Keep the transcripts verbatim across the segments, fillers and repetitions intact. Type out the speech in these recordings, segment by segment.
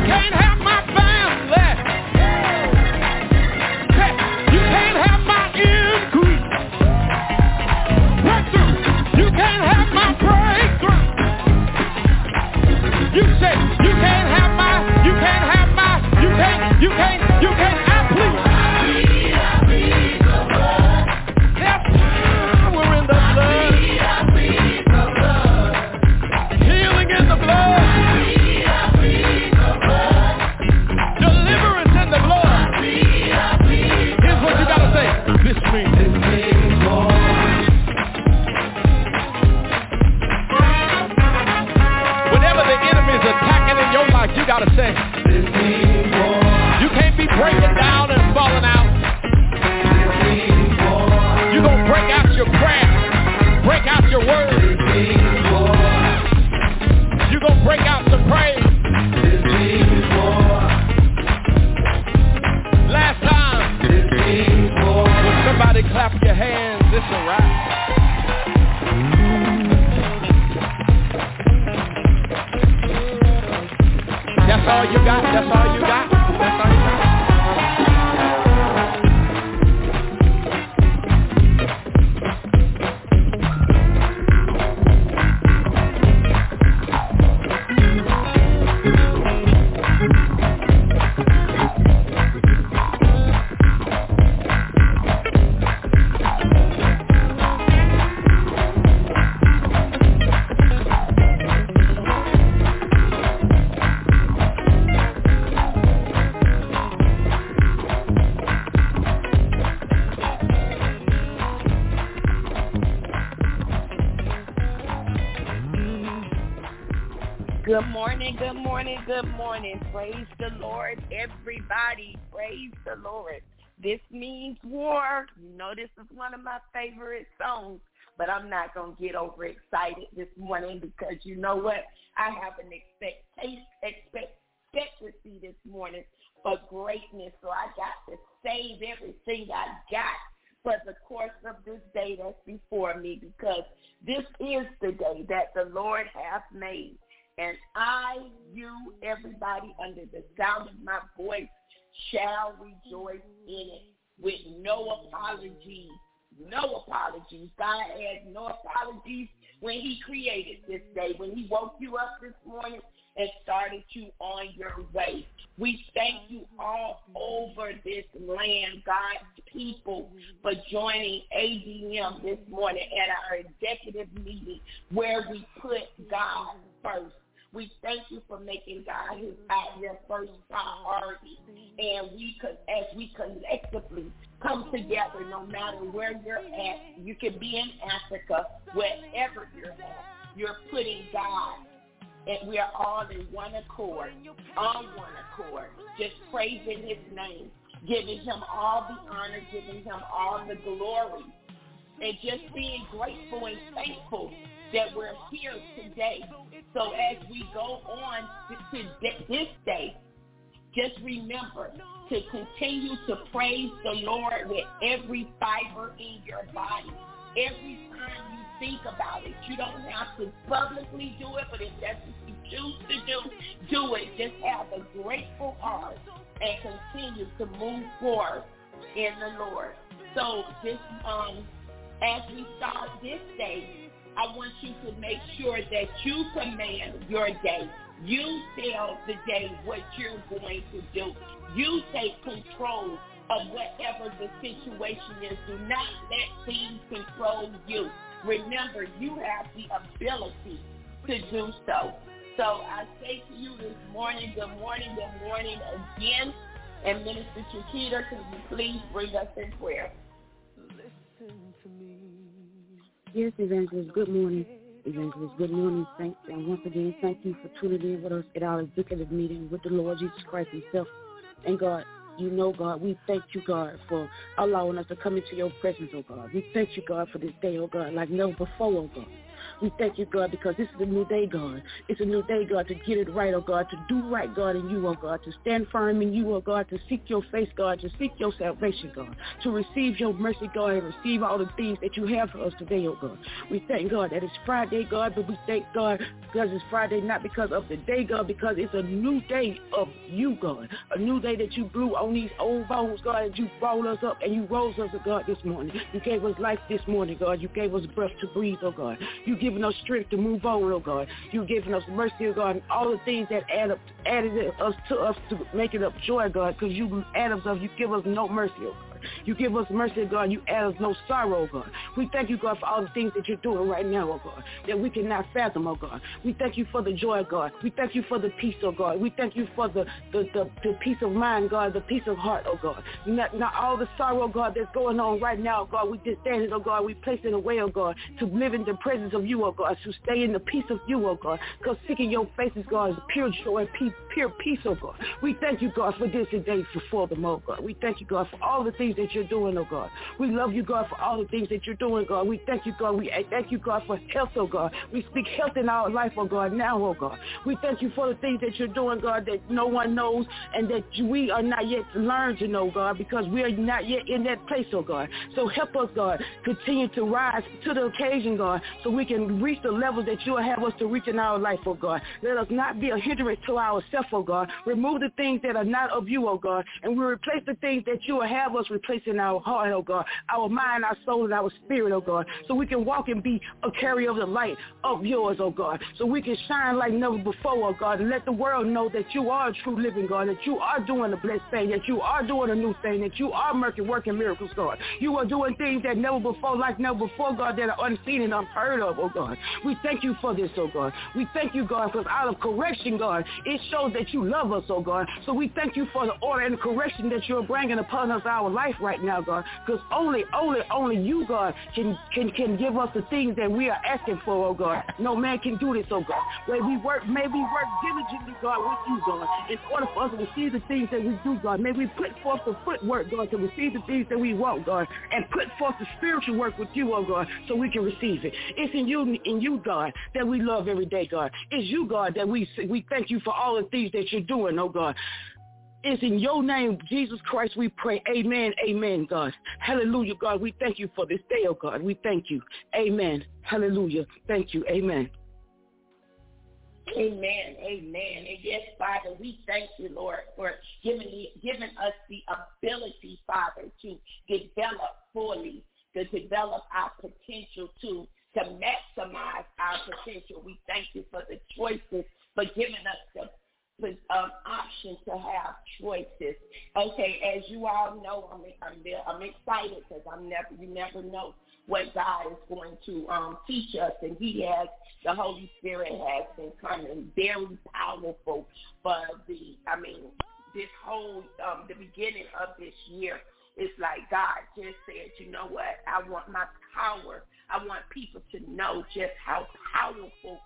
can't have my family. You can't have my increase. Breakthrough. You can't have my breakthrough. You say you can't have my, you can't have my, you can't, you can't, you can't, I please. There's power in the blood. Healing in the blood. Deliverance in the blood. Here's what you gotta say. This means, this means more. Whenever the enemy is attacking in your life, you gotta say, this means more. You can't be breaking down and falling out. This means more. You're gonna break out your prayer, break out your word. This means more. You're gonna break out some praise. This means more. Last time, this means more. When somebody clap your hands, it's a wrap. That's all you got? That's all you got? That's all you got? Good morning, good morning, good morning. Praise the Lord, everybody. Praise the Lord. This means war. You know this is one of my favorite songs, but I'm not going to get overexcited this morning because you know what? I have an expectation, expectancy this morning for greatness, so I got to save everything I got for the course of this day that's before me because this is the day that the Lord hath made. And I, you, everybody under the sound of my voice shall rejoice in it with no apologies. No apologies. God had no apologies when he created this day, when he woke you up this morning and started you on your way. We thank you all over this land, God's people, for joining A D M this morning at our executive meeting where we put God first. We thank you for making God his out your first priority. And we could, as we collectively come together, no matter where you're at, you can be in Africa, wherever you're at, you're putting God. And we are all in one accord, on one accord, just praising his name, giving him all the honor, giving him all the glory, and just being grateful and thankful that we're here today. So as we go on to, to this day, just remember to continue to praise the Lord with every fiber in your body. Every time you think about it, you don't have to publicly do it, but if that's what you choose to do, do it. Just have a grateful heart and continue to move forward in the Lord. So this, um, as we start this day, I want you to make sure that you command your day. You tell the day what you're going to do. You take control of whatever the situation is. Do not let things control you. Remember, you have the ability to do so. So I say to you this morning, good morning, good morning again. And Minister Chiquita, can you please bring us in prayer? Yes, Evangelist, good morning. Evangelist, good morning. Thank you. And once again, thank you for tuning in with us at our executive meeting with the Lord Jesus Christ himself. And God, you know, God, we thank you, God, for allowing us to come into your presence, oh God. We thank you, God, for this day, oh God, like never before, oh God. We thank you, God, because this is a new day, God. It's a new day, God, to get it right, oh God, to do right, God, in you, oh God, to stand firm in you, oh God, to seek your face, God, to seek your salvation, God, to receive your mercy, God, and receive all the things that you have for us today, oh God. We thank God that it's Friday, God, but we thank God because it's Friday, not because of the day, God, because it's a new day of you, God, a new day that you blew on these old bones, God, and you brought us up and you rose us, oh God, this morning. You gave us life this morning, God. You gave us breath to breathe, oh God. You given us strength to move on, oh God. You given us mercy, oh God, and all the things that add up, added us to us to make it up joy, God, because you add us up, you give us no mercy, oh God. You give us mercy, God. You add us no sorrow, God. We thank you, God, for all the things that you're doing right now, oh God, that we cannot fathom, oh God. We thank you for the joy, God. We thank you for the peace, oh God. We thank you for the, the, the, the peace of mind, God, the peace of heart, oh God. Not, not all the sorrow, God, that's going on right now, God. We just stand it, oh God. We place it away, oh God, to live in the presence of you, oh God, to stay in the peace of you, oh God, because seeking your faces, God, is pure joy, peace, pure peace, oh God. We thank you, God, for this today before them, oh God. We thank you, God, for all the things that you're doing, oh God. We love you, God, for all the things that you're doing, God. We thank you, God. We thank you, God, for health, oh God. We speak health in our life, oh God, now, oh God. We thank you for the things that you're doing, God, that no one knows and that we are not yet learned to know, God, because we are not yet in that place, oh God. So help us, God, continue to rise to the occasion, God, so we can reach the levels that you will have us to reach in our life, oh God. Let us not be a hindrance to ourselves, oh God. Remove the things that are not of you, oh God, and we replace the things that you will have us replace in our heart, oh God, our mind, our soul, and our spirit, oh God, so we can walk and be a carrier of the light of yours, oh God, so we can shine like never before, oh God, and let the world know that you are a true living God, that you are doing a blessed thing, that you are doing a new thing, that you are working miracles, God. You are doing things that never before, like never before, God, that are unseen and unheard of, oh God. We thank you for this, oh God. We thank you, God, because out of correction, God, it shows that you love us, oh God. So we thank you for the order and the correction that you're bringing upon us, our life right now, God, because only, only, only you, God, can, can, can give us the things that we are asking for, oh God. No man can do this, oh God. May we work, may we work diligently, God, with you, God, in order for us to receive the things that we do, God. May we put forth the footwork, God, to receive the things that we want, God, and put forth the spiritual work with you, oh God, so we can receive it. It's in you, in you, God, that we love every day, God. It's you, God, that we we thank you for all the things that you're doing, oh God. It's in your name, Jesus Christ, we pray. Amen, amen, God. Hallelujah, God. We thank you for this day, oh God. We thank you. Amen. Hallelujah. Thank you. Amen. Amen, amen. And yes, Father, we thank you, Lord, for giving, the, giving us the ability, Father, to develop fully, to develop our potential, to, to maximize our potential. We thank you for the choices, for giving us the with um, option to have choices. Okay, as you all know, I'm I'm, I'm excited because I'm never you never know what God is going to um, teach us, and He has the Holy Spirit has been coming very powerful for the I mean this whole um, the beginning of this year. It's like God just said, you know what? I want my power. I want people to know just how powerful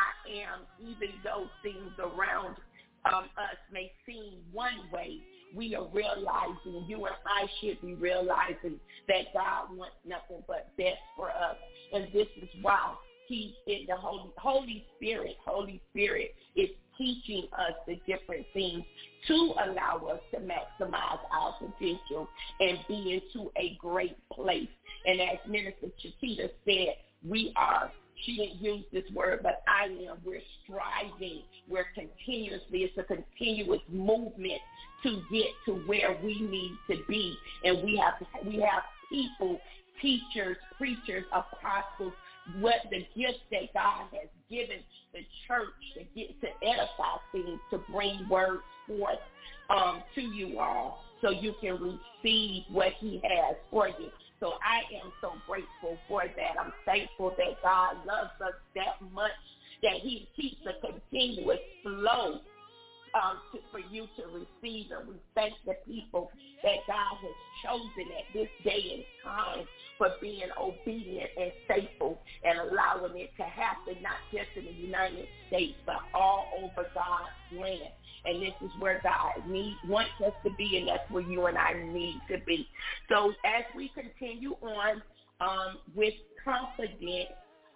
I am, even though things around Um, us may seem one way. We are realizing, you and I should be realizing that God wants nothing but best for us. And this is why He's in the Holy, Holy Spirit. Holy Spirit is teaching us the different things to allow us to maximize our potential and be into a great place. And as Minister Chiquita said, we are She didn't use this word, but I am. We're striving. We're continuously. It's a continuous movement to get to where we need to be. And we have we have people, teachers, preachers, apostles, what the gifts that God has given the church to get to edify things, to bring words forth um, to you all so you can receive what He has for you. So I am so grateful for that. I'm thankful that God loves us that much that He keeps a continuous flow um, to, for you to receive. And we thank the people that God has chosen at this day and time for being obedient and faithful and allowing it to happen, not just in the United States, but all over God's land. And this is where God needs, wants us to be, and that's where you and I need to be. So as we continue on um, with confidence,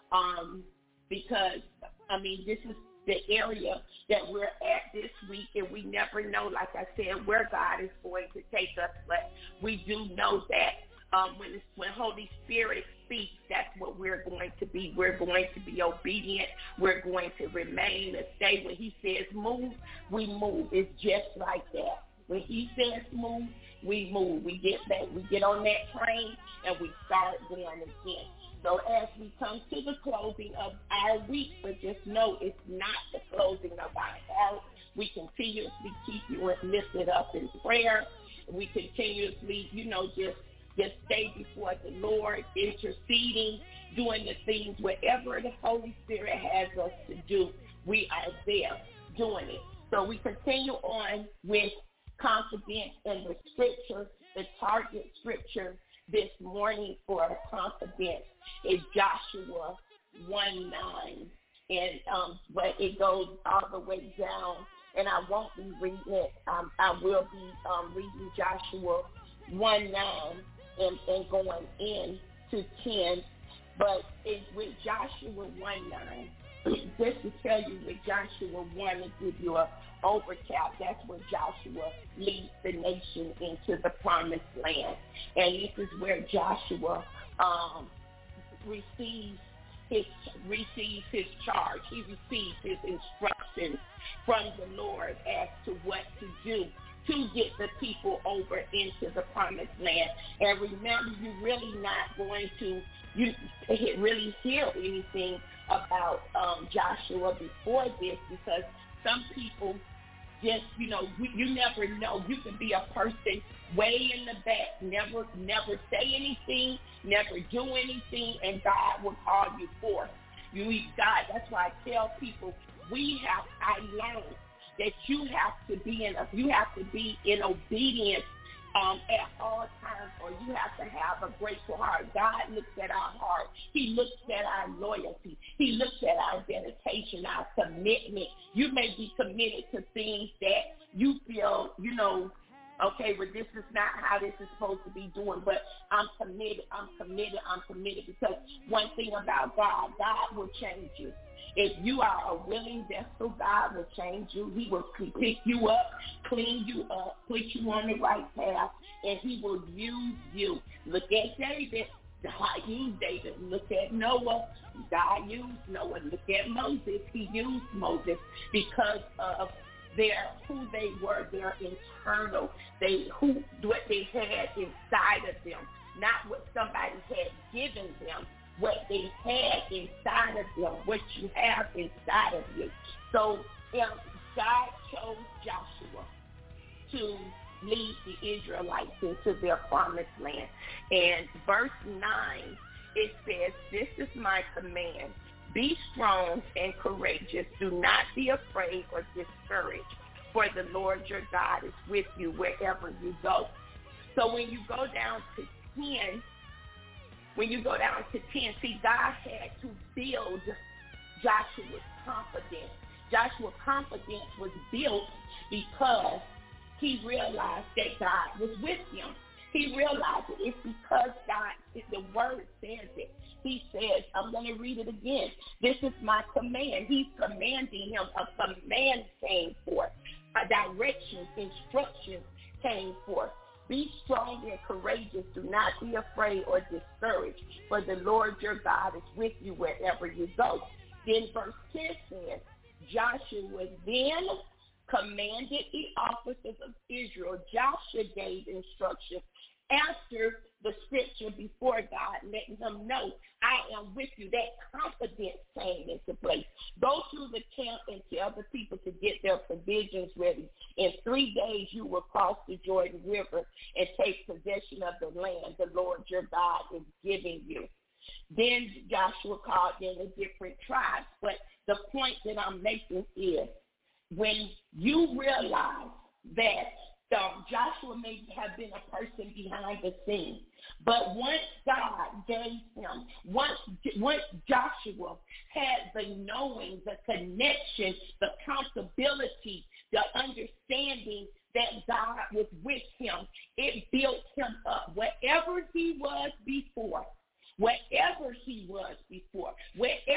um, because, I mean, this is the area that we're at this week, and we never know, like I said, where God is going to take us. But we do know that um, when it's, when Holy Spirit speaks, that's what we're going to be. We're going to be obedient. We're going to remain and stay. When he says move, we move. It's just like that. When he says move, we move. We get back. We get on that train, and we start going again. So as we come to the closing of our week, but just know it's not the closing of our heart. We continuously keep you lifted up in prayer. We continuously, you know, just just stay before the Lord, interceding, doing the things wherever the Holy Spirit has us to do. We are there doing it. So we continue on with confidence in the scripture. The target scripture this morning for confidence is Joshua one nine, and um, but it goes all the way down, and I won't be reading it. Um, I will be um, reading Joshua one nine and, and going in to ten, but it's with Joshua one nine. Just to tell you, with Joshua one, to give you a overcap, that's when Joshua leads the nation into the promised land. And this is where Joshua um, receives his receives his charge. He receives his instructions from the Lord as to what to do to get the people over into the promised land. And remember, you're really not going to you really hear anything about um, Joshua before this, because some people just, you know, we, you never know. You could be a person way in the back, never, never say anything, never do anything, and God will call you forth. You need God. That's why I tell people, we have, I learned that you have to be in, a, you have to be in obedience Um, at all times, or you have to have a grateful heart. God looks at our heart. He looks at our loyalty. He looks at our dedication, our commitment. You may be committed to things that you feel, you know, okay, well, this is not how this is supposed to be doing, but I'm committed, I'm committed, I'm committed, because one thing about God, God will change you. If you are a willing vessel, God will change you. He will pick you up, clean you up, put you on the right path, and he will use you. Look at David. God used David. Look at Noah. God used Noah. Look at Moses. He used Moses because of their who they were, their internal, they who what they had inside of them, not what somebody had given them. What they had inside of them, what you have inside of you. So um, God chose Joshua to lead the Israelites into their promised land. And verse nine, it says, this is my command. Be strong and courageous. Do not be afraid or discouraged, for the Lord your God is with you wherever you go. So when you go down to ten, When you go down to ten, see, God had to build Joshua's confidence. Joshua's confidence was built because he realized that God was with him. He realized it. It's because God, the word says it. He says, I'm going to read it again. This is my command. He's commanding him. A command came forth. A direction, instructions came forth. Be strong and courageous. Do not be afraid or discouraged, for the Lord your God is with you wherever you go. Then verse ten says, Joshua then commanded the officers of Israel. Joshua gave instructions after the scripture before God, letting them know, I am with you. That confidence came into place. Go through the camp and tell the people to get their provisions ready. In three days you will cross the Jordan River and take possession of the land the Lord your God is giving you. Then Joshua called in the different tribes. But the point that I'm making is, when you realize that um, Joshua may have been a person behind the scenes, but once God gave him, once, once Joshua had the knowing, the connection, the accountability, the understanding that God was with him, it built him up. Wherever he was before, wherever he was before, wherever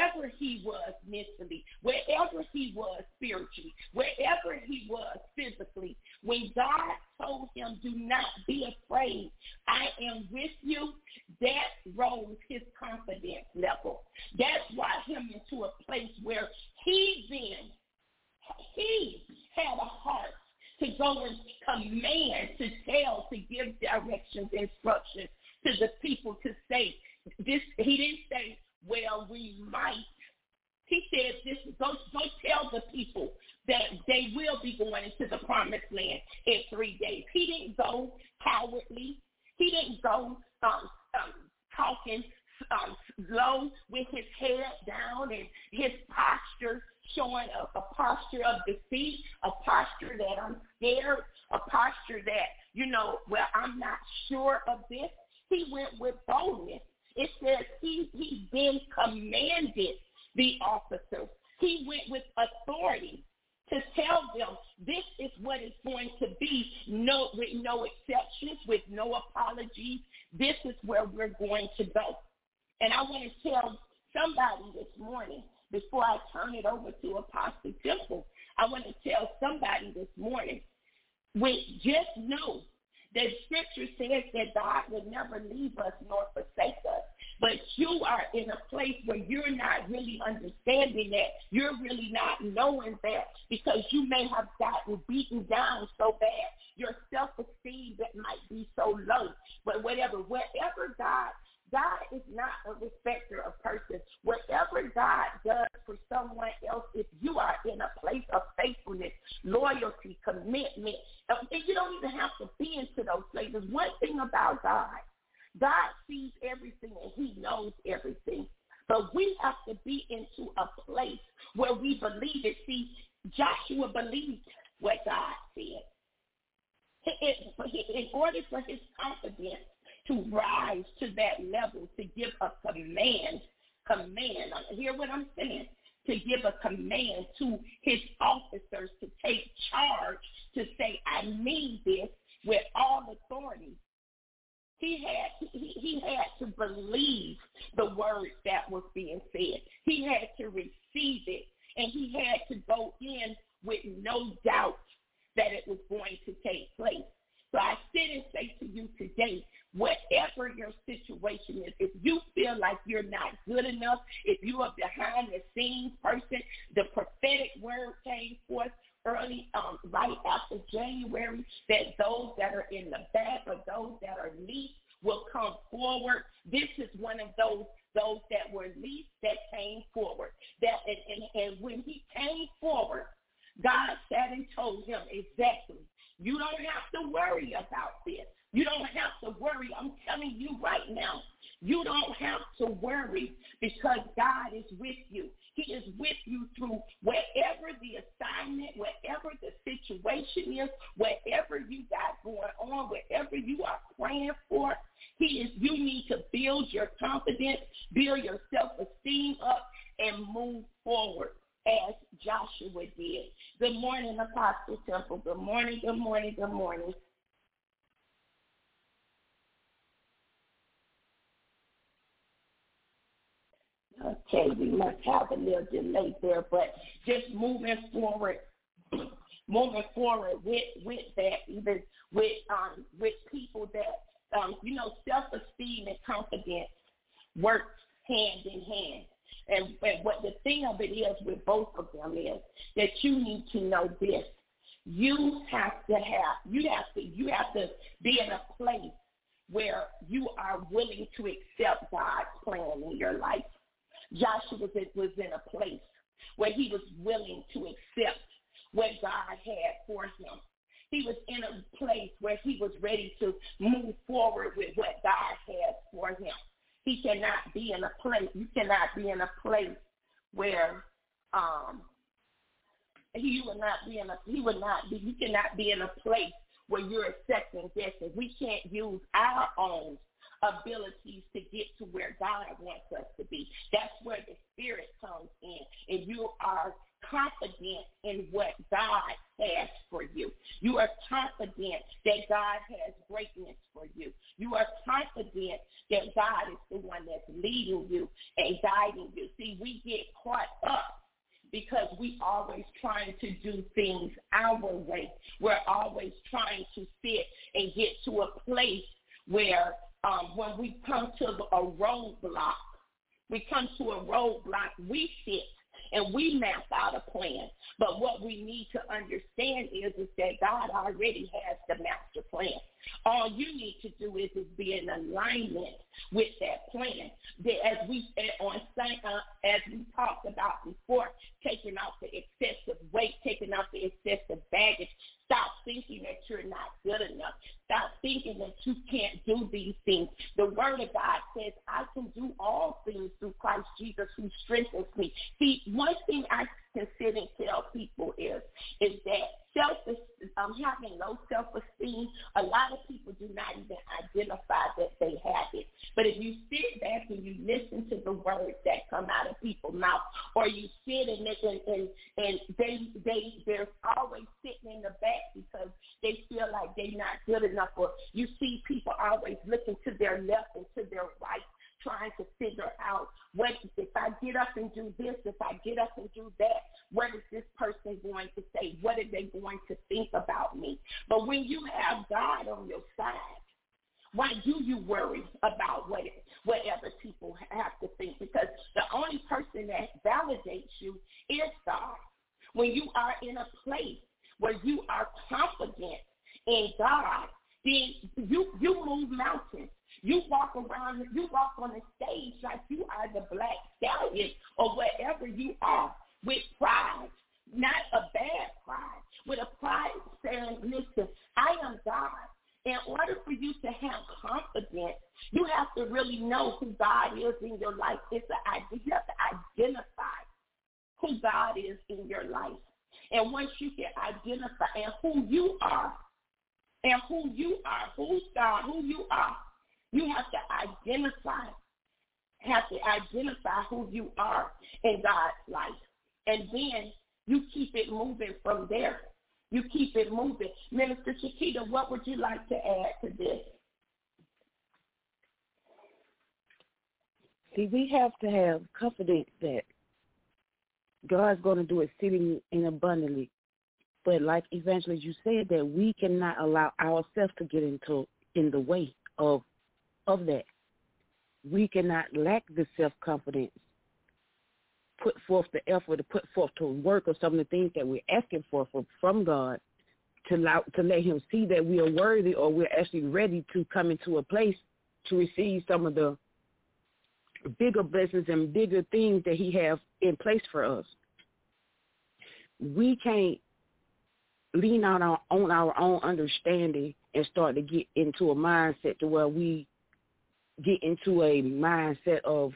When God told him, do not be afraid, I am with you, that rose his confidence level. That's brought him into a place where he then, he had a heart to go and command, to tell, to give directions, instructions to the people to say, this. He didn't say, well, we might. He said, "This go, go tell the people that they will be going into the promised land in three days." He didn't go cowardly. He didn't go um, um, talking um, low with his head down and his posture showing a, a posture of defeat, a posture that I'm scared, a posture that, you know, well, I'm not sure of this. He went with boldness. It says he, he then commanded the officers. He went with authority to tell them this is what it's going to be, no, with no exceptions, with no apologies. This is where we're going to go. And I want to tell somebody this morning, before I turn it over to Apostle Temple, I want to tell somebody this morning, with just know that Scripture says that God would never leave us nor forsake us. But you are in a place where you're not really understanding that. You're really not knowing that because you may have gotten beaten down so bad. Your self-esteem that might be so low. But whatever, whatever God, God is not a respecter of persons. Whatever God does for someone else, if you are in a place of faithfulness, loyalty, commitment, and you don't even have to be into those places. One thing about God, God sees everything and he knows everything. But we have to be into a place where we believe it. See, Joshua believed what God said. In order for his confidence to rise to that level, to give a command, command, hear what I'm saying, to give a command to his officers to take charge, to say, I mean this with all authority. He had, he, he had to believe the words that was being said. He had to receive it, and he had to go in with no doubt that it was going to take place. So I sit and say to you today, whatever your situation is, if you feel like you're not good enough, if you are behind the scenes person, the prophetic word came forth early, um, right after January, that those that are in the back or those that are least will come forward. This is one of those those that were least that came forward. That and, and, and when he came forward, God sat and told him exactly, you don't have to worry about this. You don't have to worry. I'm telling you right now, you don't have to worry because God is with you. He is with you through whatever the assignment, whatever the situation is, whatever you got going on, whatever you are praying for. He is. You need to build your confidence, build your self-esteem up, and move forward as Joshua did. Good morning, Apostle Temple. Good morning, good morning, good morning. Okay, we must have a little delay there, but just moving forward, moving forward with with that, even with um with people that um you know self-esteem and confidence works hand in hand. And, and what the thing of it is with both of them is that you need to know this. You have to have you have to you have to be in a place where you are willing to accept God's plan in your life. Joshua was, was in a place where he was willing to accept what God had for him. He was in a place where he was ready to move forward with what God had for him. He cannot be in a place, you cannot be in a place where um, he will not be in a, he will not be, you cannot be in a place where you're second guessing. We can't use our own abilities to get to where God wants us to be. That's where the Spirit comes in, and you are confident in what God has for you. You are confident that God has greatness for you. You are confident that God is the one that's leading you and guiding you. See, we get caught up because we always trying to do things our way. We're always trying to sit and get to a place where um, when we come to a roadblock, we come to a roadblock, we sit and we map out a plan. But what we need to understand is, is that God already has the master plan. All you need to do is, is be in alignment with that plan. As we on uh, as we talked about before, taking off the excessive weight, taking off the excessive baggage. Stop thinking that you're not good enough. Stop thinking that you can't do these things. The Word of God says, I can do all things through Christ Jesus who strengthens me. See, one thing I can sit and tell people is, is that self, um, having low self-esteem, a lot of people do not even identify that they have it. But if you sit back and you listen to the words that come out of people's mouth, or you sit and and and, and they they they're always sitting in the back because they feel like they're not good enough, or you see people always looking to their left and to their right, trying to figure out what if I get up and do this, if I get up and do that, what is this person going to say? What are they going to think about me? But when you have God on your side, why do you worry about what it, whatever people have to think? Because the only person that validates you is God. When you are in a place where you are confident in God, then you, you move mountains. You walk around, you walk on the stage like you are the Black Stallion or whatever you are, with pride, not a bad pride, with a pride saying, listen, I am God. In order for you to have confidence, you have to really know who God is in your life. It's an idea. You have to identify who God is in your life. And once you can identify and who you are, and who you are, who's God, who you are, you have to identify, have to identify who you are in God's life. And then you keep it moving from there. You keep it moving. Minister Shakita, what would you like to add to this? See, we have to have confidence that God's going to do exceedingly and abundantly. But like Evangelist, you said that we cannot allow ourselves to get into in the way of of that. We cannot lack the self-confidence, put forth the effort to put forth to work of some of the things that we're asking for, for from God, to allow, to let him see that we are worthy, or we're actually ready to come into a place to receive some of the bigger blessings and bigger things that he has in place for us. We can't lean on our, on our own understanding and start to get into a mindset to where we get into a mindset of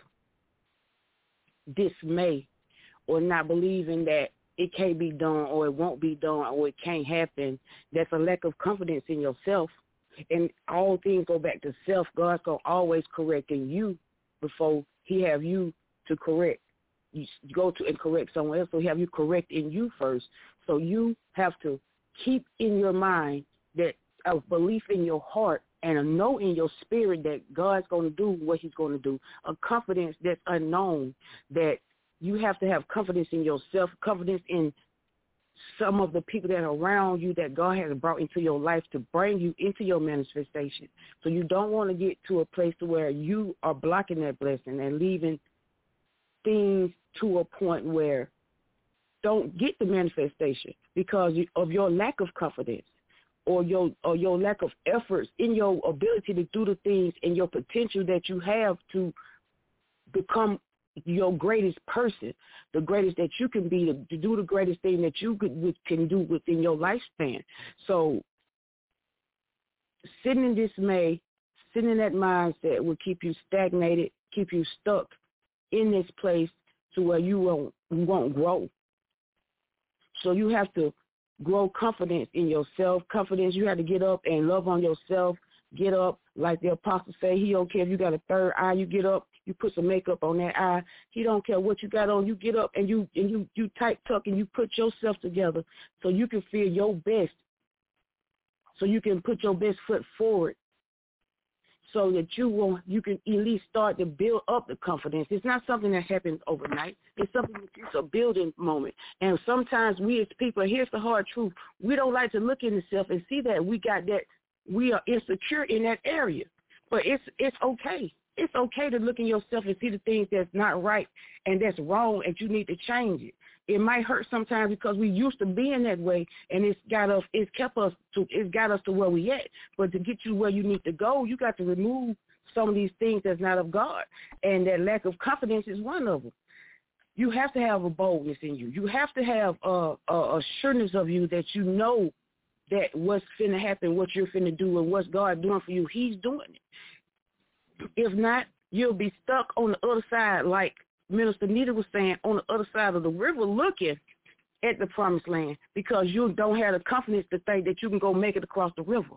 dismay or not believing that it can't be done or it won't be done or it can't happen. That's a lack of confidence in yourself. And all things go back to self. God's going to always correct in you before he have you to correct. You go to and correct someone else, so he have you correct in you first. So you have to keep in your mind that a belief in your heart and a know in your spirit that God's going to do what he's going to do, a confidence that's unknown, that you have to have confidence in yourself, confidence in some of the people that are around you that God has brought into your life to bring you into your manifestation. So you don't want to get to a place to where you are blocking that blessing and leaving things to a point where don't get the manifestation because of your lack of confidence or your or your lack of efforts in your ability to do the things and your potential that you have to become your greatest person, the greatest that you can be, to, to do the greatest thing that you could, can do within your lifespan. So sitting in dismay, sitting in that mindset will keep you stagnated, keep you stuck in this place to where you won't, you won't grow. So you have to grow confidence in yourself. Confidence, you have to get up and love on yourself. Get up, like the apostle say, he don't care if you got a third eye, you get up, you put some makeup on that eye. He don't care what you got on, you get up and you and you, you tight tuck and you put yourself together so you can feel your best, so you can put your best foot forward, so that you will, you can at least start to build up the confidence. It's not something that happens overnight. It's something that it's a building moment. And sometimes we as people, here's the hard truth, we don't like to look in self and see that we got that, we are insecure in that area. But it's it's okay. It's okay to look in yourself and see the things that's not right and that's wrong and you need to change it. It might hurt sometimes because we used to being that way, and it's got us, it's kept us to, it's got us to where we at. But to get you where you need to go, you got to remove some of these things that's not of God, and that lack of confidence is one of them. You have to have a boldness in you. You have to have a, a assurance of you that you know that what's finna happen, what you're finna do, and what's God doing for you, He's doing it. If not, you'll be stuck on the other side like Minister Nita was saying, on the other side of the river looking at the promised land because you don't have the confidence to think that you can go make it across the river.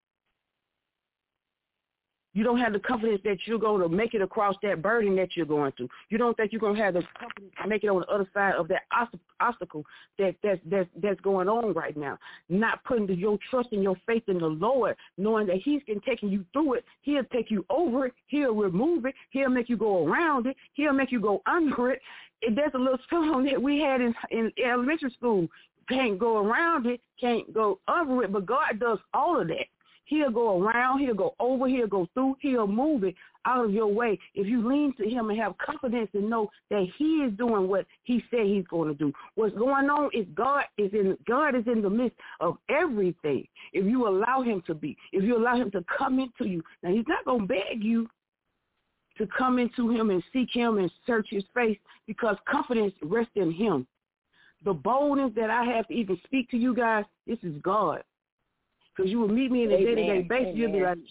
You don't have the confidence that you're going to make it across that burden that you're going through. You don't think you're going to have the confidence to make it on the other side of that obstacle that, that's, that's, that's going on right now. Not putting your trust and your faith in the Lord, knowing that He's been taking you through it. He'll take you over it. He'll remove it. He'll make you go around it. He'll make you go under it. And there's a little song that we had in, in elementary school. Can't go around it, can't go under it, but God does all of that. He'll go around, he'll go over, he'll go through, he'll move it out of your way. If you lean to Him and have confidence and know that He is doing what He said He's going to do. What's going on is God is in God is in the midst of everything. If you allow Him to be, if you allow Him to come into you, now He's not going to beg you to come into Him and seek Him and search His face, because confidence rests in Him. The boldness that I have to even speak to you guys, this is God. Because you will meet me in a day-to-day basis, you'll be like,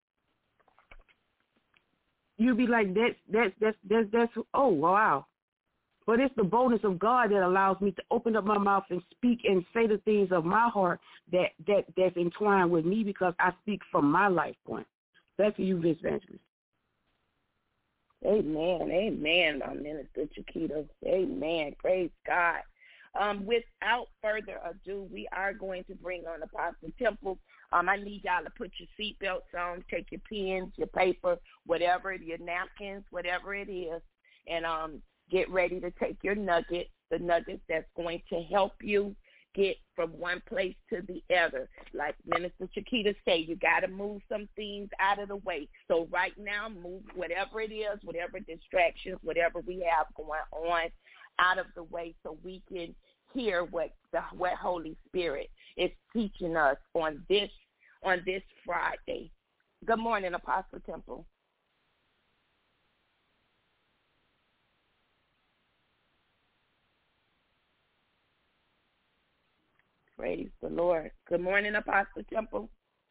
you'll be like, that's, that's, that's, that's, that's, oh, wow. But it's the boldness of God that allows me to open up my mouth and speak and say the things of my heart that, that that's entwined with me, because I speak from my life point. Back to you, Miz Evangelist. Amen, amen, my Minister Chiquita. Amen, praise God. Um, without further ado, we are going to bring on Apostle Temple. Um, I need y'all to put your seatbelts on, take your pens, your paper, whatever, your napkins, whatever it is, and um, get ready to take your nuggets, the nuggets that's going to help you get from one place to the other. Like Minister Chiquita say, you got to move some things out of the way. So right now, move whatever it is, whatever distractions, whatever we have going on, out of the way, so we can hear what the what Holy Spirit is teaching us on this on this Friday. Good morning, Apostle Temple. Praise the Lord. Good morning, Apostle Temple.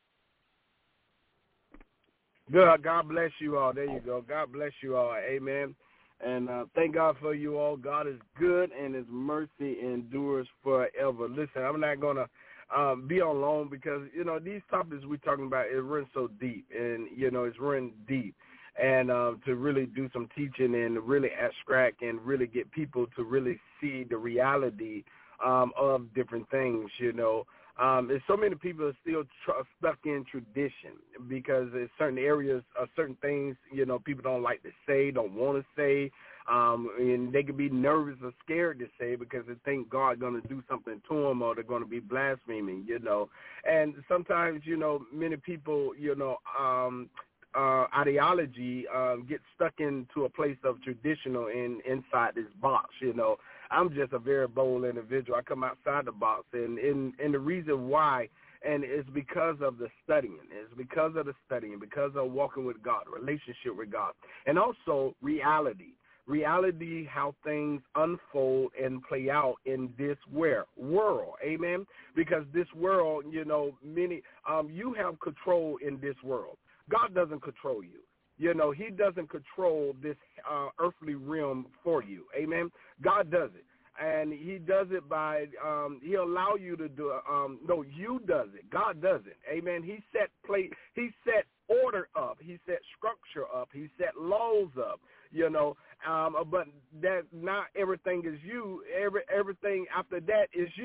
Good. God bless you all. There you go. God bless you all. Amen. And uh, thank God for you all. God is good, and His mercy endures forever. Listen, I'm not going to um, be on long because, you know, these topics we're talking about, it runs so deep, and, you know, it's run deep. And uh, to really do some teaching and really abstract and really get people to really see the reality um, of different things, you know. Um, there's so many people are still tr- stuck in tradition because there's certain areas, uh, certain things, you know, people don't like to say, don't want to say, um, and they can be nervous or scared to say because they think God's going to do something to them or they're going to be blaspheming, you know. And sometimes, you know, many people, you know, um, uh, ideology um, get stuck into a place of traditional in inside this box, you know. I'm just a very bold individual. I come outside the box, and, and, and the reason why, and it's because of the studying. It's because of the studying, because of walking with God, relationship with God, and also reality. Reality, how things unfold and play out in this where world, amen? Because this world, you know, many, um, you have control in this world. God doesn't control you. You know, He doesn't control this uh, earthly realm for you. Amen. God does it. And He does it by, um, He'll allow you to do it. Um, no, you does it. God does it. Amen. He set play, He set order up. He set structure up. He set laws up, you know. Um, but that not everything is you. Every Everything after that is you.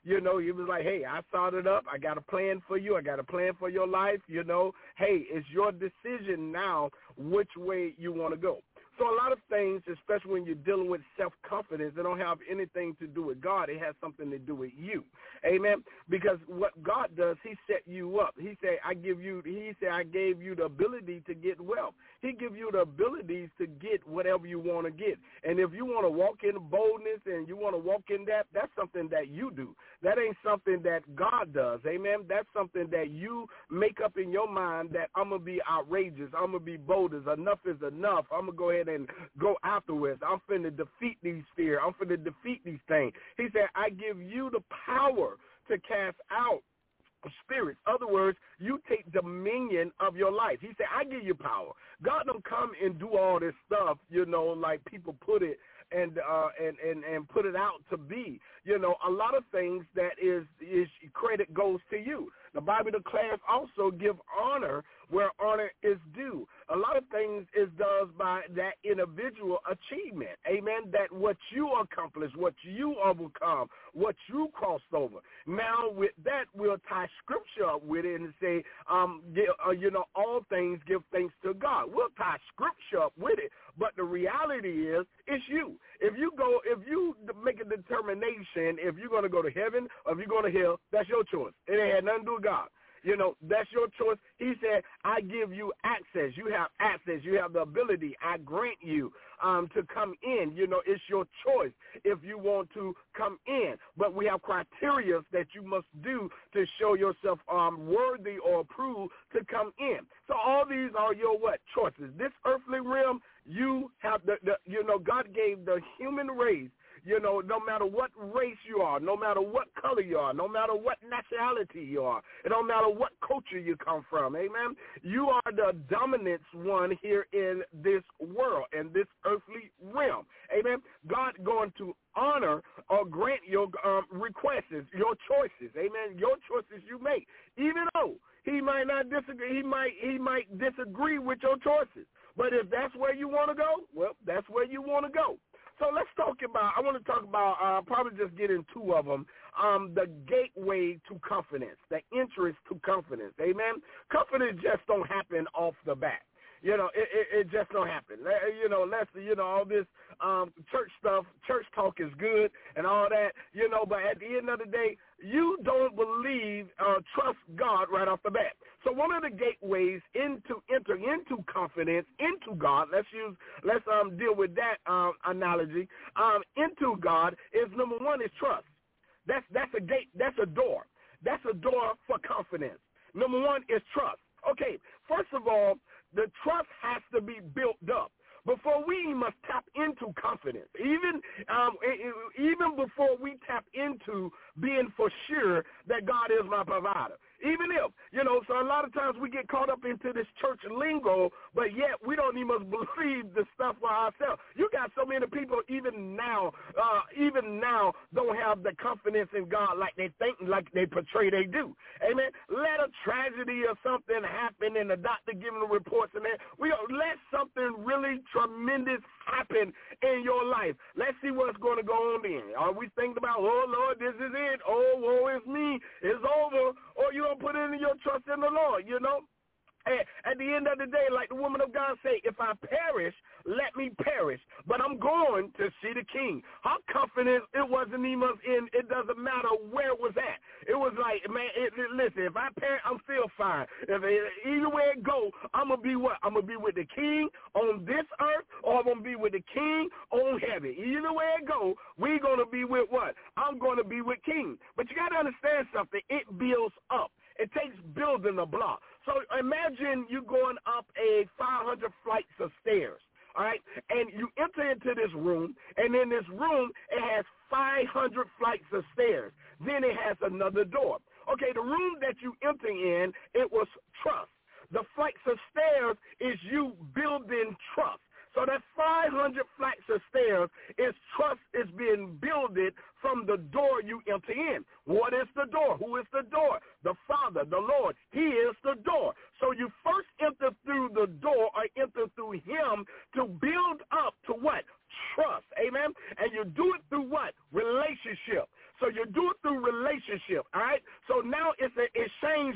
You know, he was like, hey, I started up. I got a plan for you. I got a plan for your life. You know, hey, it's your decision now which way you want to go. So a lot of things, especially when you're dealing with self-confidence, they don't have anything to do with God. It has something to do with you. Amen? Because what God does, he set you up. He said, I give you, he said, I gave you the ability to get wealth. He give you the abilities to get whatever you want to get. And if you want to walk in boldness and you want to walk in that, that's something that you do. That ain't something that God does. Amen? That's something that you make up in your mind that I'm going to be outrageous. I'm going to be bold. Enough is enough. I'm going to go ahead and go afterwards. I'm finna defeat these fears. I'm finna defeat these things. He said, I give you the power to cast out spirits. Other words, you take dominion of your life. He said, I give you power. God don't come and do all this stuff, you know, like people put it and uh and, and, and put it out to be. You know, a lot of things that is is credit goes to you. The Bible declares also give honor where honor is due. A lot of things is done by that individual achievement. Amen. That what you accomplished, what you overcome, what you crossed over. Now with that, we'll tie scripture up with it and say, um, give, uh, you know, all things give thanks to God. We'll tie scripture up with it. But the reality is, it's you. If you go, if you make a determination, if you're going to go to heaven or if you're going to hell, that's your choice. It ain't had nothing to do with God. You know, that's your choice. He said, I give you access. You have access. You have the ability. I grant you um, to come in. You know, it's your choice if you want to come in. But we have criteria that you must do to show yourself um, worthy or approved to come in. So all these are your what? Choices. This earthly realm, you have the, the you know, God gave the human race. You know, no matter what race you are, no matter what color you are, no matter what nationality you are, it don't matter what culture you come from, amen? You are the dominant one here in this world, in this earthly realm, amen? God going to honor or grant your um, requests, your choices, amen? Your choices you make, even though he might not disagree, he might, he might disagree with your choices. But if that's where you want to go, well, that's where you want to go. So let's talk about, I want to talk about, uh, probably just get in two of them, um, the gateway to confidence, the entrance to confidence, amen? Confidence just don't happen off the bat. You know, it, it, it just don't happen. You know, let's, you know, all this um, church stuff, church talk is good and all that, you know, but at the end of the day, you don't believe, uh, trust God right off the bat. So one of the gateways into enter into confidence, into God, let's use, let's um, deal with that um, analogy, um, into God is number one is trust. That's, that's a gate, that's a door. That's a door for confidence. Number one is trust. Okay, first of all, the trust has to be built up before we must tap into confidence. Even um, even before we tap into being for sure that God is my provider. Even if, you know, so a lot of times we get caught up into this church lingo, but yet we don't even believe the stuff for ourselves. You got so many people even now, uh, even now don't have the confidence in God like they think, like they portray they do. Amen. Let a tragedy or something happen and the doctor giving the reports and that. We don't, let something really tremendous happen in your life. Let's see what's going to go on then. Are we thinking about, oh, Lord, this is it. Oh, woe is me. It's over. Or you don't put in your trust in the Lord, you know. And at the end of the day, like the woman of God say, if I perish, let me perish. But I'm going to see the King. Her confidence, it wasn't even in, it doesn't matter where it was at. It was like, man, it, it, listen, if I perish, I'm still fine. If it, either way it go, I'm going to be what? I'm going to be with the King on this earth, or I'm going to be with the King on heaven. Either way it go, we're going to be with what? I'm going to be with King. But you got to understand something. It builds up. It takes building a block. So imagine you going up a five hundred flights of stairs, all right? And you enter into this room, and in this room, it has five hundred flights of stairs. Then it has another door. Okay, the room that you enter in, it was trust. The flights of stairs is you building trust. So that five hundred flights of stairs is trust is being builded from the door you enter in. What is the door? Who is the door? The Father, the Lord. He is the door. So you first enter through the door or enter through him to build up to what? Trust. Amen? And you do it through what? Relationship. So you do it through relationship.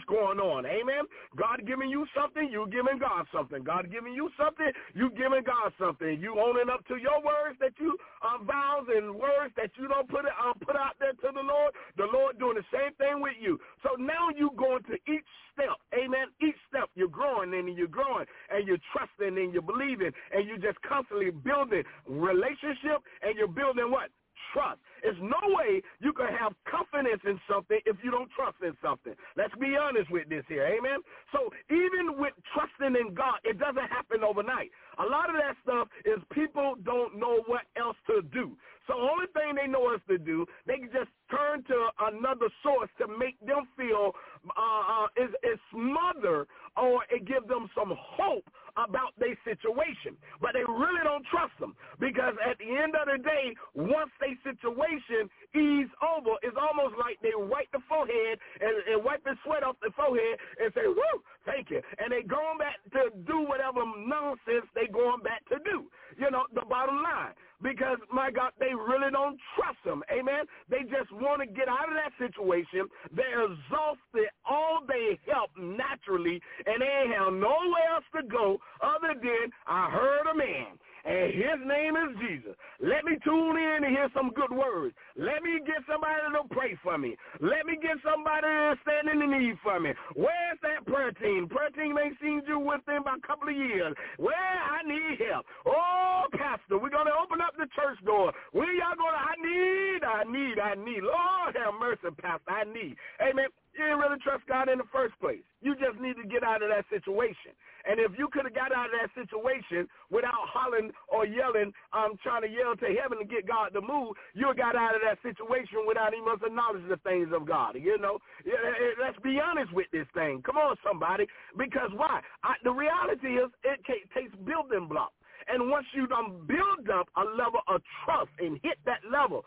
going on. Amen. God giving you something, you giving God something. God giving you something, you giving God something. You owning up to your words that you um, vows and words that you don't put it um, put out there to the Lord. The Lord doing the same thing with you. So now you going to each step. Amen. Each step you're growing and you're growing and you're trusting and you're believing and you're just constantly building relationship and you're building what? Trust. There's no way you can have confidence in something if you don't trust in something. Let's be honest with this here, amen? So even with trusting in God, it doesn't happen overnight. A lot of that stuff is people don't know what else to do. So the only thing they know is to do, they can just turn to another source to make them feel uh, uh, is, is smother or it give them some hope about their situation. But they really don't trust them because at the end of the day, once their situation ease over, it's almost like they wipe the forehead and, and wipe the sweat off the forehead and say, woo, thank you. And they going back to do whatever nonsense they going back to do. You know, the bottom line. Because, my God, they really don't trust them. Amen? They just want to get out of that situation. They're exhausted. All they help naturally, and they ain't have nowhere else to go other than, I heard a man, and his name is Jesus. Let me tune in and hear some good words. Let me get somebody to pray for me. Let me get somebody to stand in the need for me. Where's that prayer team? Prayer team ain't seen you within about a couple of years. Where I need help. Oh, Pastor, we're going to open up the church door. Where y'all going to, I need, I need, I need. Lord have mercy, Pastor, I need. Amen. You didn't really trust God in the first place. You just need to get out of that situation. And if you could have got out of that situation without hollering or yelling, um, trying to yell to heaven to get God to move, you got out of that situation without even acknowledging the things of God. You know, let's be honest with this thing. Come on, somebody. Because why? I, the reality is it takes building blocks. And once you done build up a level of trust and hit that level,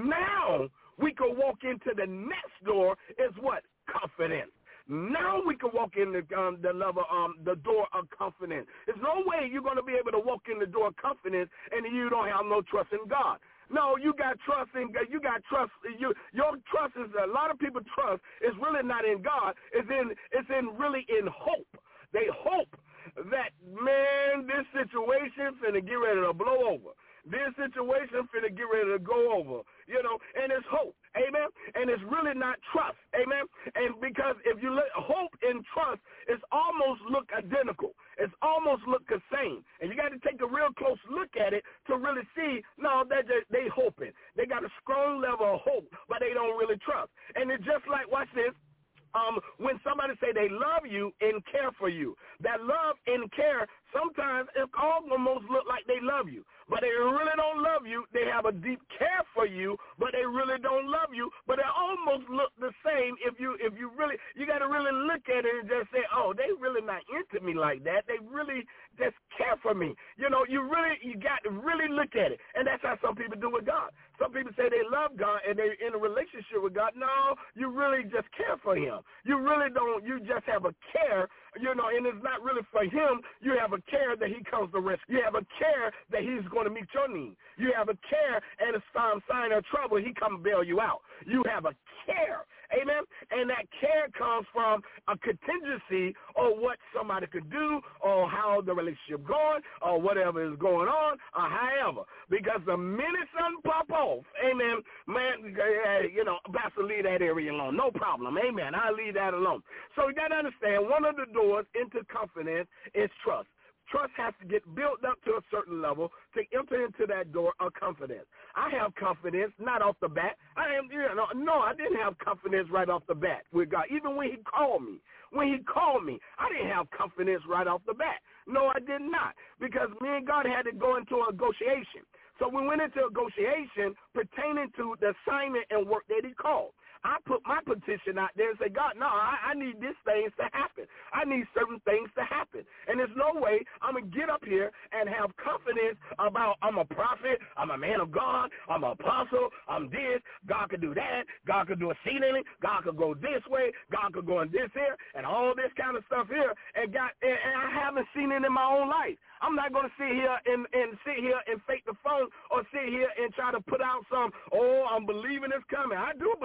now we can walk into the next door is what? Confidence. Now we can walk in the um, the level um the door of confidence. There's no way you're going to be able to walk in the door of confidence and you don't have no trust in God. No, you got trust in you got trust. You your trust is a lot of people trust is really not in God. It's in it's in really in hope. They hope that man this situation finna get ready to blow over. This situation finna get ready to go over, you know, and it's hope, amen, and it's really not trust, amen, and because if you look, hope and trust, it's almost look identical, it's almost look the same, and you got to take a real close look at it to really see, no, they're just, they hoping, they got a strong level of hope, but they don't really trust, and it's just like, watch this, Um, when somebody say they love you and care for you, that love and care, sometimes it almost look like they love you, but they really don't love you. They have a deep care for you, but they really don't love you, but it almost look the same if you if you really, you got to really look at it and just say, oh, they really not into me like that. They really just care for me. You know, you really, you got to really look at it, and that's how some people do with God. Some people say they love God and they're in a relationship with God. No, you really just care for him. You really don't, you just have a care, you know, and it's not really for him. You have a care that he comes to rescue. You have a care that he's going to meet your need. You have a care, and it's some sign of trouble, he come bail you out. You have a care, amen? And that care comes from a contingency or what somebody could do or how the relationship going or whatever is going on or however. Because the minute something pop off, amen, man, you know, Pastor, leave that area alone. No problem, amen. I'll leave that alone. So you got to understand, one of the doors into confidence is trust. Trust has to get built up to a certain level to enter into that door of confidence. I have confidence, not off the bat. I am, you know, no, I didn't have confidence right off the bat with God. Even when he called me, when he called me, I didn't have confidence right off the bat. No, I did not, because me and God had to go into a negotiation. So we went into a negotiation pertaining to the assignment and work that he called. I put my petition out there and say, God, no, I, I need these things to happen. I need certain things to happen. And there's no way I'm going to get up here and have confidence about I'm a prophet, I'm a man of God, I'm an apostle, I'm this, God could do that, God could do a seating, God could go this way, God could go in this here, and all this kind of stuff here. And, God, and, and I haven't seen it in my own life. I'm not going to sit here and, and sit here and fake the phone or sit here and try to put out some, oh, I'm believing it's coming. I do believe it's coming.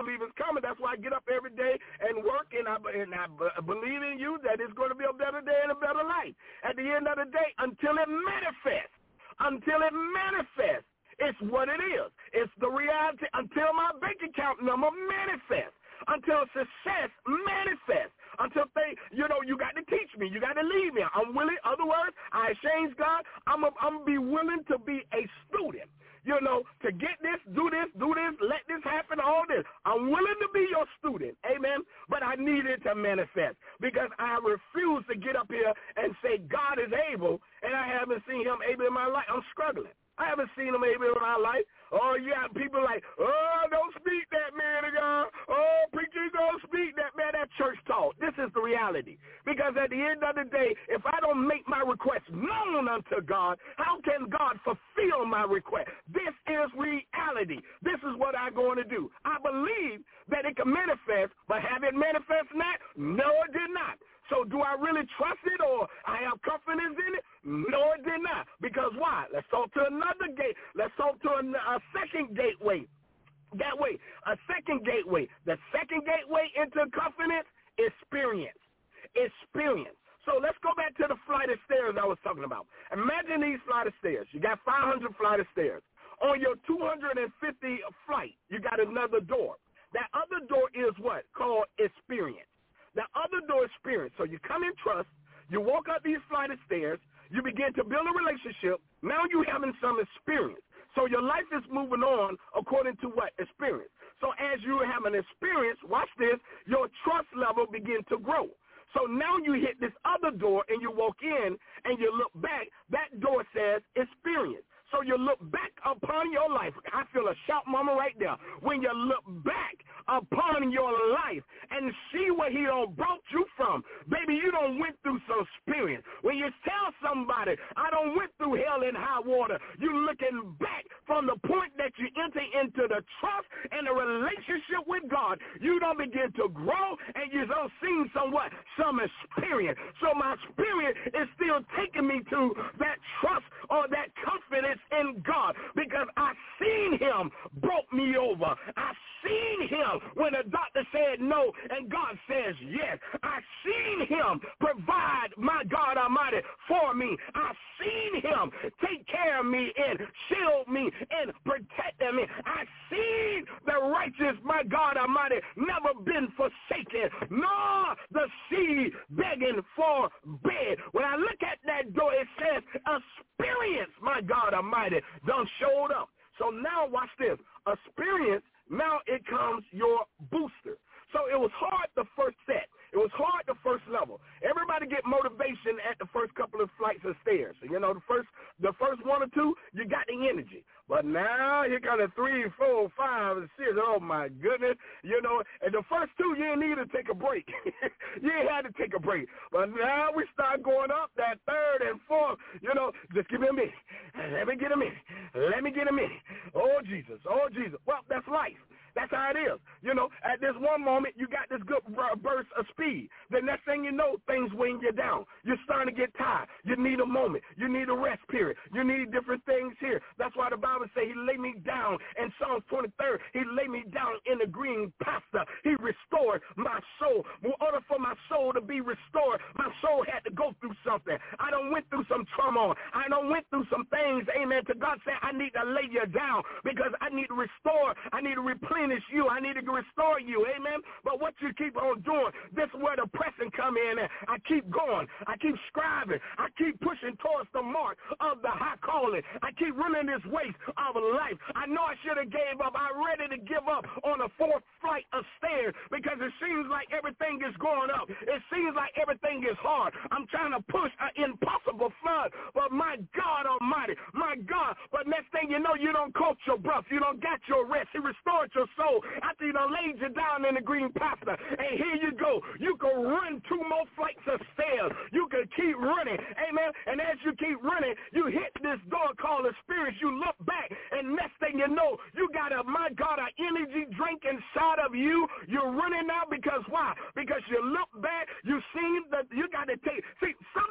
promise. That's why I get up every day and work, and I, and I believe in you that it's going to be a better day and a better life. At the end of the day, until it manifests, until it manifests, it's what it is. It's the reality until my bank account number manifests, until success manifests, until they, you know, you got to teach me. You got to lead me. I'm willing. Other words, I exchange God. I'm a, I'm be willing to be a student. You know, to get this, do this, do this, let this happen, all this. I'm willing to be your student, amen, but I need it to manifest because I refuse to get up here and say God is able, and I haven't seen him able in my life. I'm struggling. I haven't seen him able in my life. Oh, you got people like, oh, don't speak that, man of God. Oh, preacher, don't speak that, man. That church talk. This is the reality. Because at the end of the day, if I don't make my request known unto God, how can God fulfill my request? This is reality. This is what I'm going to do. I believe that it can manifest, but have it manifest not? No, it did not. So do I really trust it or I have confidence in it? No, it did not. Because why? Let's talk to another gate. Let's talk to a, a second gateway. That way, a second gateway. The second gateway into confidence, experience. Experience. So let's go back to the flight of stairs I was talking about. Imagine these flight of stairs. You got five hundred flight of stairs. On your two hundred fifty flight, you got another door. That other door is what? Called experience. The other door is experience. So you come in trust, you walk up these flight of stairs, you begin to build a relationship. Now you're having some experience. So your life is moving on according to what? Experience. So as you have an experience, watch this, your trust level begin to grow. So now you hit this other door and you walk in and you look back. That door says experience. So you look back upon your life. I feel a shout, mama, right there. When you look back upon your life and see where he done brought you from. Baby, you done went through some experience. When you tell somebody, I done went through hell and high water, you looking back from the point that you enter into the trust and the relationship with God, you don't begin to grow and you don't see somewhat some experience. So my spirit is still taking me to that trust or that confidence in God because I seen him brought me over. I seen him when the doctor said no and God says yes. I seen him provide, my God Almighty, for me. I seen him take care of me and shield me and protect me. I seen the righteous, my God Almighty, never been forsaken, nor the seed begging for bread. When I look at that door, it says experience, my God Almighty, done showed up. So now watch this. Experience, now it comes your booster. So it was hard the first set. It was hard the first level. Everybody get motivation at the first couple of flights of stairs. So, you know, the first the first one or two, you got the energy. But now here come the three, four, five, and six. Oh, my goodness. You know, and the first two, you didn't need to take a break. You ain't had to take a break. But now we start going up that third and fourth. You know, just give me a minute. Let me get a minute. Let me get a minute. Oh, Jesus. Oh, Jesus. Well, that's life. That's how it is. You know, at this one moment, you got this good burst of speed. The next thing you know, things weighing you down. You're starting to get tired. You need a moment. You need a rest period. You need different things here. That's why the Bible says he laid me down in Psalms twenty-three. He laid me down in the green pasture. He restored my soul. In order for my soul to be restored, my soul had to go through something. I done went through some trauma. I done went through some things. Amen. To God said, I need to lay you down because I need to restore. I need to replenish you. I need to restore you. Amen. But what you keep on doing, this is where the pressing come in. And I keep going. I keep striving. I keep pushing towards the mark of the high calling. I keep running this race of life. I know I should have gave up. I'm ready to give up on a fourth flight of stairs because it seems like everything is going up. It seems like everything is hard. I'm trying to push an impossible flood. But my God Almighty, my God. But next thing you know, you don't coach your breath. You don't got your rest. He restored your soul after you done laid you down in the green pasture. And here you go. You can run two more flights of stairs. You can keep running. Amen. And as you keep running, you hit this door called experience. You look back, and next thing you know, you got a, my God, an energy drink inside of you. You're running now because why? Because you look back, you seen that you got to take. See, sometimes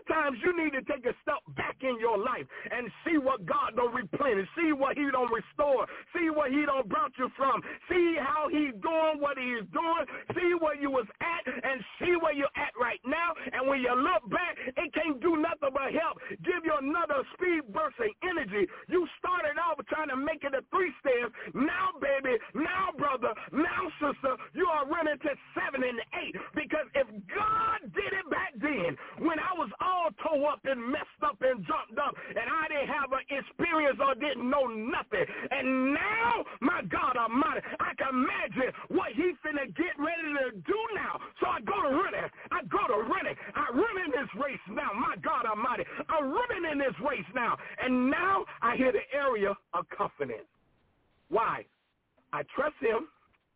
Sometimes you need to take a step back in your life and see what God don't replenish, see what he don't restore, see what he don't brought you from, see how he's doing what he is doing, see where you was at and see where you're at right now. And when you look back, it can't do nothing but help. Give you another speed burst of energy. You started off trying to make it a three step. Now, baby, now, brother, now, sister, you are running to seven and eight. Because if God did it back then, when I was all tore up and messed up and jumped up, and I didn't have an experience or didn't know nothing, and now, my God Almighty, I can imagine what he's finna get ready to do now. So I go to running. I go to running. I run in this race now. My God Almighty, I'm running in this race now. And now I hear the area of confidence. Why? I trust him.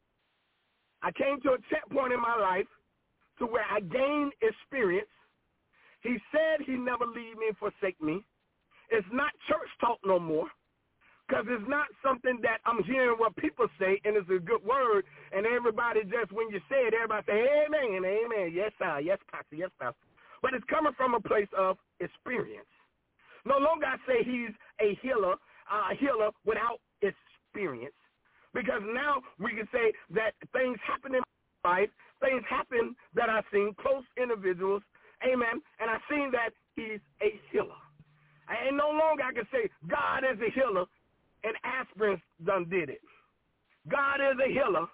I came to a checkpoint in my life to where I gained experience. He said he never leave me and forsake me. It's not church talk no more, because it's not something that I'm hearing what people say, and it's a good word, and everybody just, when you say it, everybody say, amen, amen, yes, sir, yes, pastor, yes, pastor. But it's coming from a place of experience. No longer I say he's a healer, a healer without experience, because now we can say that things happen in my life, things happen that I've seen, close individuals, amen, and I've seen that he's a healer. And no longer I can say God is a healer and aspirin done did it. God is a healer,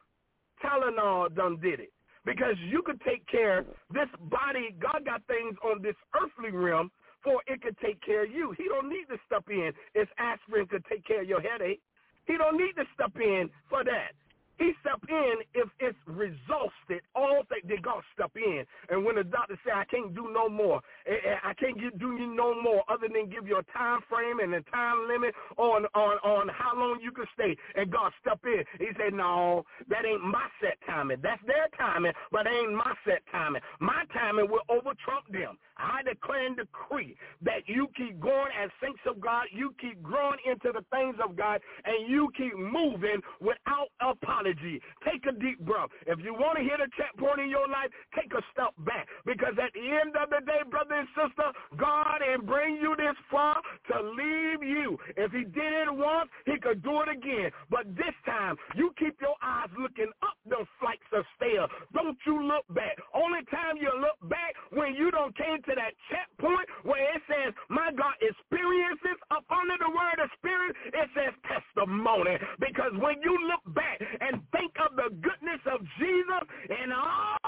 Tylenol done did it. Because you could take care of this body. God got things on this earthly realm for it could take care of you. He don't need to step in if aspirin could take care of your headache. He don't need to step in for that. He step in if it's exhausted. All things, they got to step in. And when the doctor say, I can't do no more, I can't do you no more other than give you a time frame and a time limit on, on, on how long you can stay, and God step in. He said, no, that ain't my set timing. That's their timing, but it ain't my set timing. My timing will over trump them. I declare and decree that you keep going as saints of God, you keep growing into the things of God, and you keep moving without apology. Take a deep breath. If you want to hit a checkpoint in your life, take a step back. Because at the end of the day, brother and sister, God ain't bring you this far to leave you. If he did it once, he could do it again. But this time, you keep your eyes looking up the flights of stairs. Don't you look back. Only time you look back when you don't came to that checkpoint where it says, my God, experiences up under the word experience, it says testimony. Because when you look back and think of the goodness of Jesus and oh,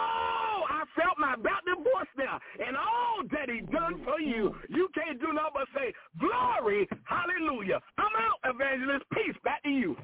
I felt my Baptist voice now and all that he done for you, you can't do nothing but say, glory, hallelujah. I'm out, evangelist. Peace. Back to you.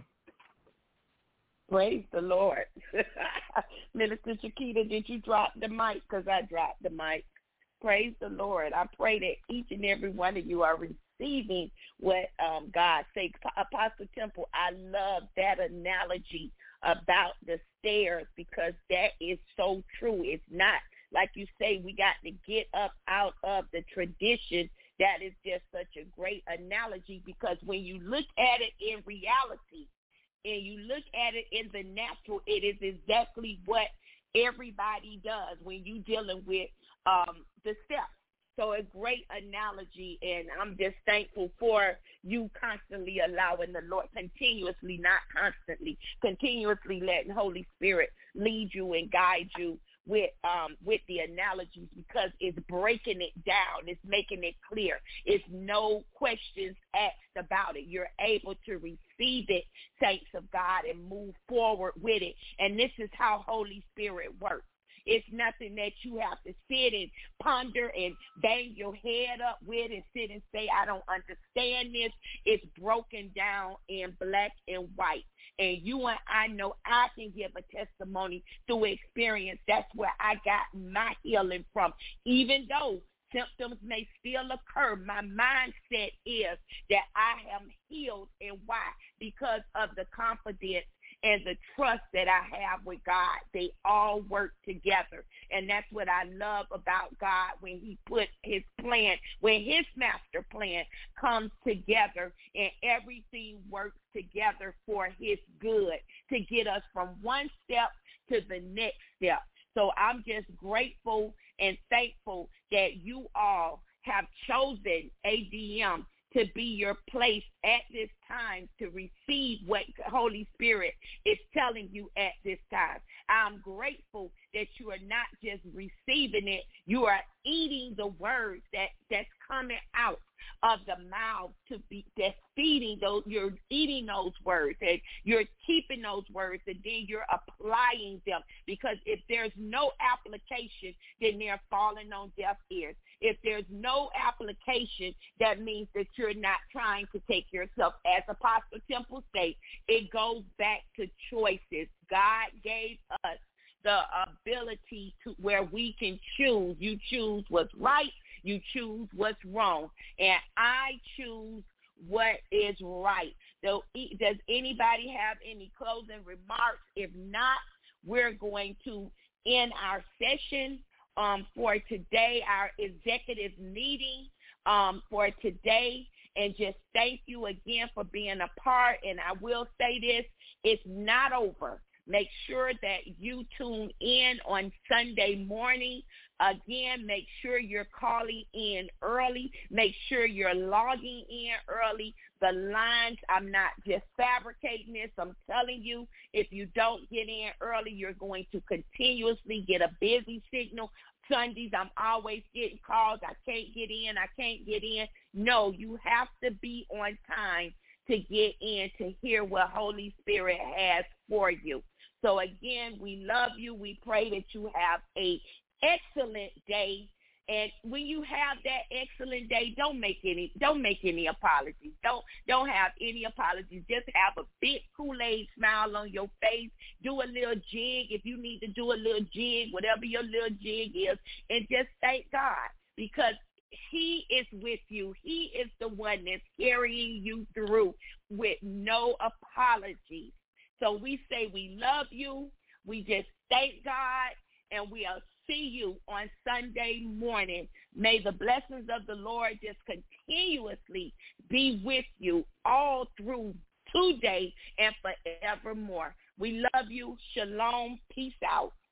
Praise the Lord. Minister Chiquita, did you drop the mic? Because I dropped the mic. Praise the Lord. I pray that each and every one of you are receiving what um, God says. Apostle Temple, I love that analogy about the stairs because that is so true. It's not, like you say, we got to get up out of the tradition. That is just such a great analogy because when you look at it in reality and you look at it in the natural, it is exactly what everybody does when you're dealing with um, the steps. So a great analogy, and I'm just thankful for you constantly allowing the Lord, continuously, not constantly, continuously letting Holy Spirit lead you and guide you with um, with the analogies because it's breaking it down. It's making it clear. It's no questions asked about it. You're able to receive it, saints of God, and move forward with it. And this is how Holy Spirit works. It's nothing that you have to sit and ponder and bang your head up with and sit and say, I don't understand this. It's broken down in black and white. And you and I know I can give a testimony through experience. That's where I got my healing from. Even though symptoms may still occur, my mindset is that I am healed. And why? Because of the confidence and the trust that I have with God. They all work together. And that's what I love about God when he put his plan, when his master plan comes together and everything works together for his good to get us from one step to the next step. So I'm just grateful and thankful that you all have chosen A D M to be your place at this time to receive what Holy Spirit is telling you at this time. I'm grateful that you are not just receiving it, you are eating the words that, that's coming out of the mouth to be that's feeding those, you're eating those words and you're keeping those words and then you're applying them, because if there's no application, then they're falling on deaf ears. If there's no application, that means that you're not trying to take yourself. As Apostle Temple states, it goes back to choices. God gave us the ability to where we can choose. You choose what's right. You choose what's wrong. And I choose what is right. So, does anybody have any closing remarks? If not, we're going to end our session um, for today, our executive meeting um, for today. And just thank you again for being a part. And I will say this, it's not over. Make sure that you tune in on Sunday morning. Again, make sure you're calling in early. Make sure you're logging in early. The lines, I'm not just fabricating this. I'm telling you, if you don't get in early, you're going to continuously get a busy signal. Sundays, I'm always getting calls. I can't get in. I can't get in. No, you have to be on time to get in to hear what Holy Spirit has for you. So again, we love you. We pray that you have a excellent day. And when you have that excellent day, don't make any don't make any apologies. Don't don't have any apologies. Just have a big Kool-Aid smile on your face. Do a little jig if you need to do a little jig, whatever your little jig is, and just thank God, because He is with you. He is the one that's carrying you through with no apologies. So we say we love you. We just thank God, and we'll see you on Sunday morning. May the blessings of the Lord just continuously be with you all through today and forevermore. We love you. Shalom. Peace out.